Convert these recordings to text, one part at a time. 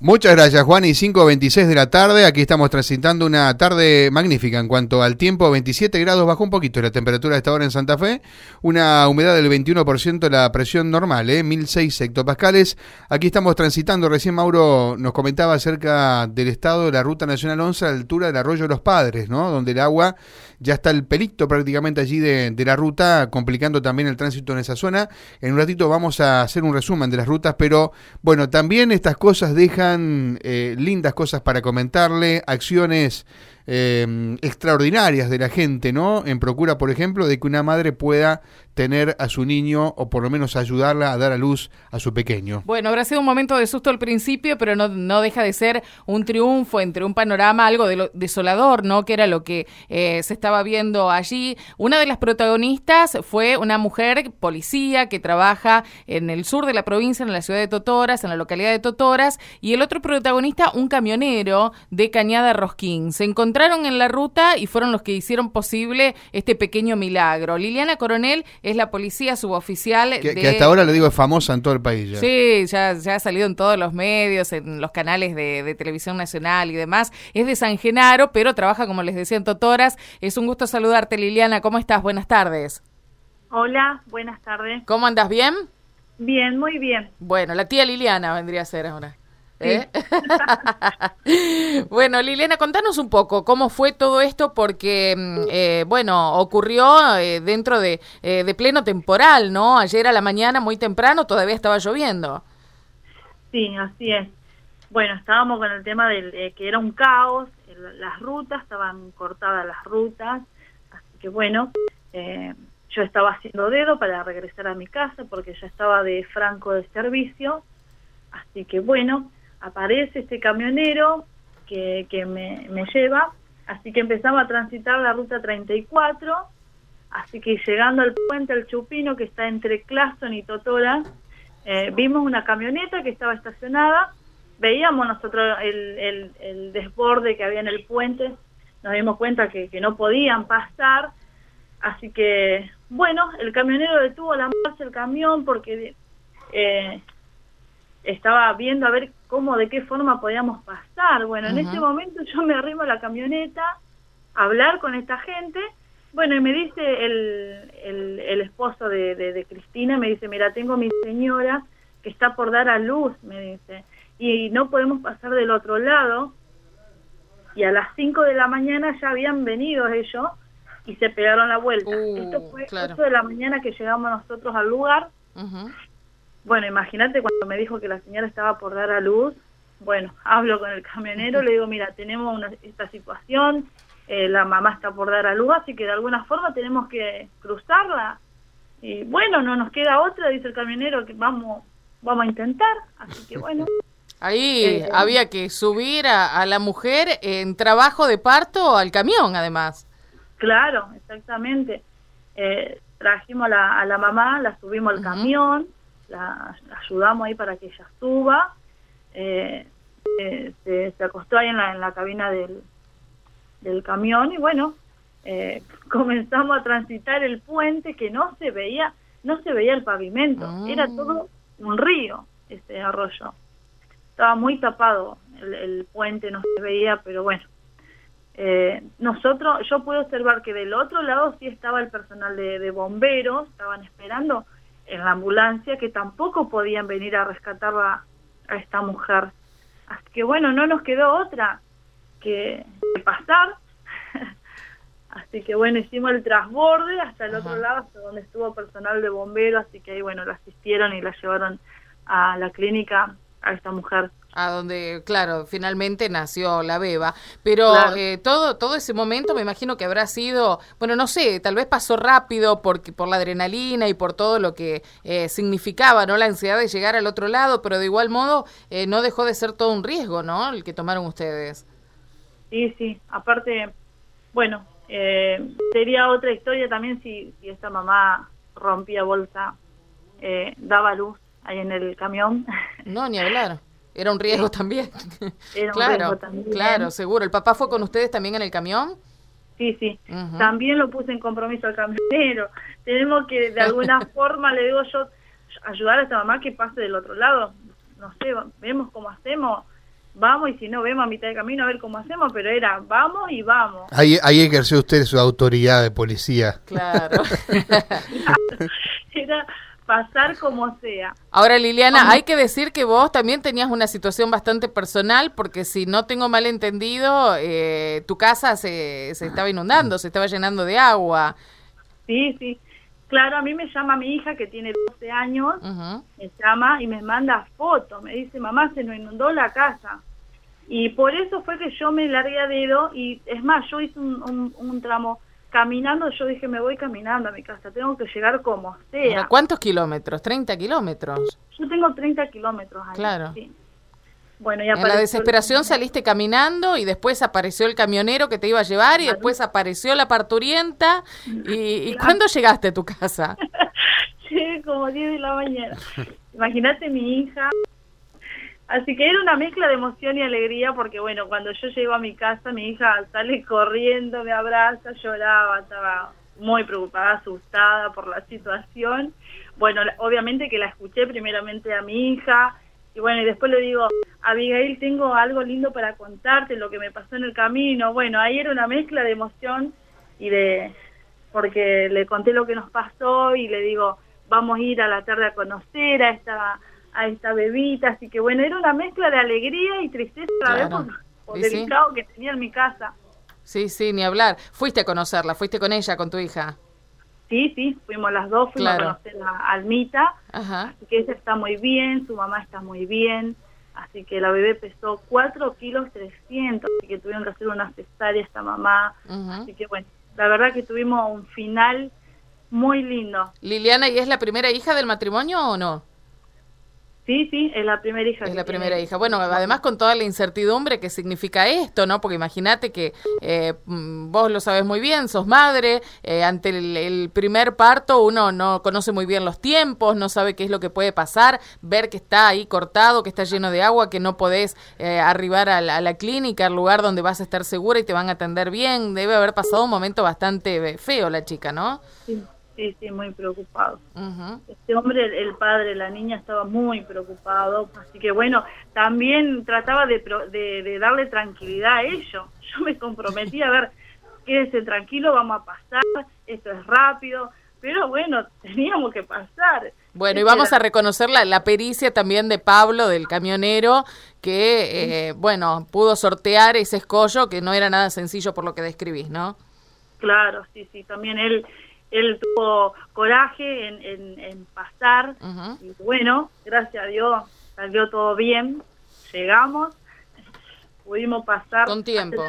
Muchas gracias, Juan, y 5:26 de la tarde, aquí estamos transitando una tarde magnífica en cuanto al tiempo, 27 grados, bajó un poquito la temperatura a esta hora en Santa Fe, una humedad del 21%, la presión normal, 1006 hectopascales, aquí estamos transitando, recién Mauro nos comentaba acerca del estado de la Ruta Nacional 11 a la altura del Arroyo de los Padres, ¿no? Donde el agua ya está el pelito prácticamente allí de la ruta, complicando también el tránsito en esa zona. En un ratito vamos a hacer un resumen de las rutas, pero bueno, también estas cosas dejan lindas cosas para comentarle, acciones extraordinarias de la gente, ¿no? En procura, por ejemplo, de que una madre pueda tener a su niño o por lo menos ayudarla a dar a luz a su pequeño. Bueno, habrá sido un momento de susto al principio, pero no deja de ser un triunfo entre un panorama algo desolador, ¿no? Que era lo que se estaba viendo allí. Una de las protagonistas fue una mujer policía que trabaja en el sur de la provincia, en la ciudad de Totoras, en la localidad de Totoras, y el otro protagonista, un camionero de Cañada Rosquín. Se encontraron en la ruta y fueron los que hicieron posible este pequeño milagro. Liliana Coronel es la policía suboficial que hasta ahora, le digo, es famosa en todo el país ya. Sí, ya ha salido en todos los medios, en los canales de televisión nacional y demás. Es de San Genaro, pero trabaja, como les decía, en Totoras. Es un gusto saludarte, Liliana. ¿Cómo estás? Buenas tardes. Hola, buenas tardes. ¿Cómo andas? ¿Bien? Bien, muy bien. Bueno, la tía Liliana vendría a ser ahora. Sí. Bueno, Liliana, contanos un poco cómo fue todo esto, porque, bueno, ocurrió dentro de pleno temporal, ¿no? Ayer a la mañana, muy temprano, todavía estaba lloviendo. Sí, así es. Bueno, estábamos con el tema del que era un caos, las rutas, estaban cortadas las rutas, así que bueno, yo estaba haciendo dedo para regresar a mi casa porque ya estaba de franco de servicio, así que bueno, aparece este camionero que me lleva, así que empezamos a transitar la ruta 34, así que llegando al puente El Chupino, que está entre Clason y Totoras, vimos una camioneta que estaba estacionada, veíamos nosotros el desborde que había en el puente, nos dimos cuenta que no podían pasar, así que bueno, el camionero detuvo la marcha, el camión, porque estaba viendo a ver de qué forma podíamos pasar. Bueno, en ese momento yo me arrimo a la camioneta a hablar con esta gente. Bueno, y me dice el esposo de Cristina, me dice, mira, tengo mi señora que está por dar a luz, me dice, y no podemos pasar del otro lado. Y a las 5 de la mañana ya habían venido ellos y se pegaron la vuelta. Esto fue claro. 8 de la mañana que llegamos nosotros al lugar. Bueno, imagínate cuando me dijo que la señora estaba por dar a luz. Bueno, hablo con el camionero, le digo, mira, tenemos esta situación, la mamá está por dar a luz, así que de alguna forma tenemos que cruzarla. Y bueno, no nos queda otra, dice el camionero, que vamos a intentar, así que bueno. Ahí había que subir a la mujer en trabajo de parto al camión, además. Claro, exactamente. Trajimos a la mamá, la subimos al camión, la ayudamos ahí para que ella suba, se acostó ahí en la cabina del camión y bueno, comenzamos a transitar el puente que no se veía el pavimento, era todo un río ese arroyo, estaba muy tapado el puente, no se veía, pero bueno, yo pude observar que del otro lado sí estaba el personal de bomberos, estaban esperando en la ambulancia, que tampoco podían venir a rescatar a esta mujer. Así que bueno, no nos quedó otra que pasar. Así que bueno, hicimos el transborde hasta el otro lado, hasta donde estuvo personal de bomberos, así que ahí bueno, la asistieron y la llevaron a la clínica a esta mujer. A donde, claro, finalmente nació la beba. Pero claro. Todo ese momento me imagino que habrá sido, bueno, no sé, tal vez pasó rápido por la adrenalina y por todo lo que significaba, ¿no? La ansiedad de llegar al otro lado, pero de igual modo no dejó de ser todo un riesgo, ¿no? El que tomaron ustedes. Sí, aparte, bueno, sería otra historia también si esta mamá rompía bolsa, daba luz ahí en el camión. No, ni hablar. Era un riesgo también. Era un claro, riesgo también. Claro, seguro. ¿El papá fue con ustedes también en el camión? Sí. También lo puse en compromiso al camionero. Tenemos que, de alguna forma, le digo yo, ayudar a esta mamá que pase del otro lado. No sé, vemos cómo hacemos. vamos, y si no, vemos a mitad de camino a ver cómo hacemos, pero era vamos y vamos. Ahí ejerció usted su autoridad de policía. Claro. Era pasar como sea. Ahora, Liliana, hay que decir que vos también tenías una situación bastante personal, porque si no tengo mal entendido, tu casa se estaba inundando, se estaba llenando de agua. Sí, sí. Claro, a mí me llama mi hija, que tiene 12 años, me llama y me manda fotos, me dice, mamá, se nos inundó la casa. Y por eso fue que yo me largué a dedo, y es más, yo hice un tramo caminando, yo dije, me voy caminando a mi casa, tengo que llegar como sea. ¿Cuántos kilómetros? ¿30 kilómetros? Yo tengo 30 kilómetros ahí. Claro. Sí. Bueno, y en la desesperación saliste caminando y después apareció el camionero que te iba a llevar y después apareció la parturienta. ¿Y cuándo llegaste a tu casa? Llegué como 10 de la mañana. Imagínate mi hija. Así que era una mezcla de emoción y alegría, porque bueno, cuando yo llego a mi casa, mi hija sale corriendo, me abraza, lloraba, estaba muy preocupada, asustada por la situación. Bueno, obviamente que la escuché primeramente a mi hija, y bueno, y después le digo, Abigail, tengo algo lindo para contarte, lo que me pasó en el camino. Bueno, ahí era una mezcla de emoción y porque le conté lo que nos pasó y le digo, vamos a ir a la tarde a conocer a esta bebita, así que bueno, era una mezcla de alegría y tristeza a la vez por el caos que tenía en mi casa. Sí, sí, ni hablar. Fuiste a conocerla, fuiste con ella, con tu hija. Sí, fuimos las dos, fuimos a conocer a Almita, así que ella está muy bien, su mamá está muy bien, así que la bebé pesó 4 kilos 300, así que tuvieron que hacer una cesárea esta mamá, así que bueno, la verdad que tuvimos un final muy lindo. Liliana, ¿y es la primera hija del matrimonio o no? Sí, es la primera hija. Es la primera hija. Bueno, además con toda la incertidumbre que significa esto, ¿no? Porque imagínate que vos lo sabés muy bien, sos madre, ante el primer parto uno no conoce muy bien los tiempos, no sabe qué es lo que puede pasar, ver que está ahí cortado, que está lleno de agua, que no podés arribar a la clínica, al lugar donde vas a estar segura y te van a atender bien. Debe haber pasado un momento bastante feo la chica, ¿no? Sí, muy preocupado. Este hombre, el padre, la niña, estaba muy preocupado, así que bueno, también trataba de darle tranquilidad a ellos. Yo me comprometí a ver, quédese tranquilo, vamos a pasar, esto es rápido, pero bueno, teníamos que pasar. Bueno, y vamos a reconocer la pericia también de Pablo, del camionero, que, bueno, pudo sortear ese escollo, que no era nada sencillo por lo que describís, ¿no? Claro, sí, también él tuvo coraje en pasar, y bueno, gracias a Dios salió todo bien, llegamos, pudimos pasar con tiempo.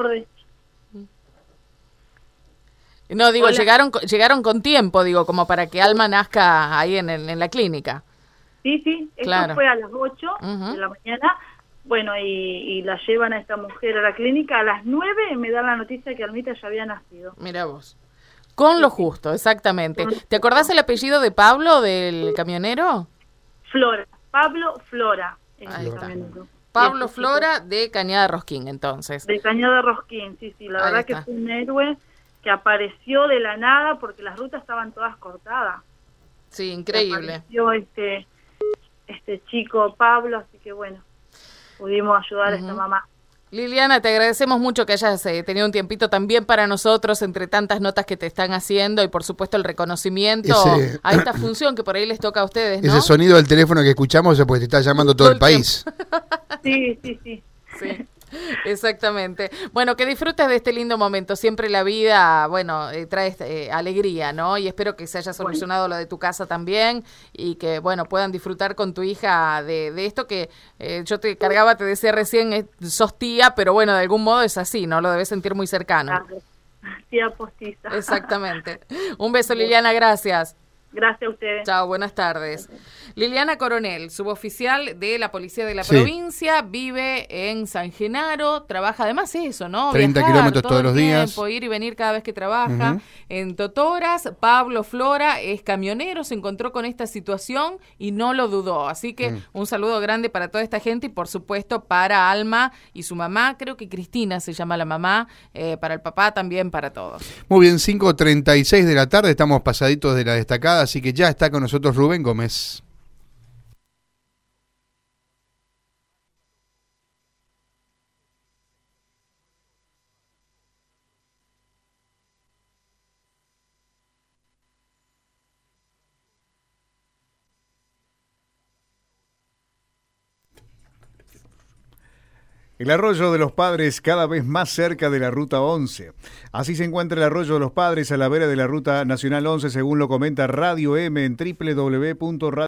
No, digo, llegaron con tiempo, digo, como para que Alma nazca ahí en la clínica. Sí, esto fue a las 8 de la mañana, bueno, y la llevan a esta mujer a la clínica, a las 9 me dan la noticia que Almita ya había nacido. Mira vos. Con lo justo, exactamente. ¿Te acordás el apellido de Pablo, del camionero? Flora, Pablo Flora. Pablo Flora de Cañada Rosquín, entonces. De Cañada Rosquín, sí, la verdad que fue un héroe que apareció de la nada porque las rutas estaban todas cortadas. Sí, increíble. Apareció este chico Pablo, así que bueno, pudimos ayudar a esta mamá. Liliana, te agradecemos mucho que hayas tenido un tiempito también para nosotros entre tantas notas que te están haciendo y por supuesto el reconocimiento a esta función que por ahí les toca a ustedes, ¿no? Ese sonido del teléfono que escuchamos es porque te está llamando todo el país. Sí. Exactamente. Bueno, que disfrutes de este lindo momento. Siempre la vida, bueno, trae alegría, ¿no? Y espero que se haya solucionado lo de tu casa también y que, bueno, puedan disfrutar con tu hija de esto que yo te decía recién, sos tía, pero bueno, de algún modo es así, ¿no? Lo debes sentir muy cercano. Tía postiza. Exactamente. Un beso, Liliana, gracias. Gracias a ustedes. Chao, buenas tardes. Liliana Coronel, suboficial de la Policía de la provincia, vive en San Genaro, trabaja además eso, ¿no? 30 kilómetros todos los días. Ir y venir cada vez que trabaja. En Totoras, Pablo Flora es camionero, se encontró con esta situación y no lo dudó. Así que un saludo grande para toda esta gente y por supuesto para Alma y su mamá, creo que Cristina se llama la mamá, para el papá también, para todos. Muy bien, 5:36 de la tarde, estamos pasaditos de la destacada, así que ya está con nosotros Rubén Gómez. El Arroyo de los Padres cada vez más cerca de la Ruta 11. Así se encuentra el Arroyo de los Padres a la vera de la Ruta Nacional 11, según lo comenta Radio M en www.radio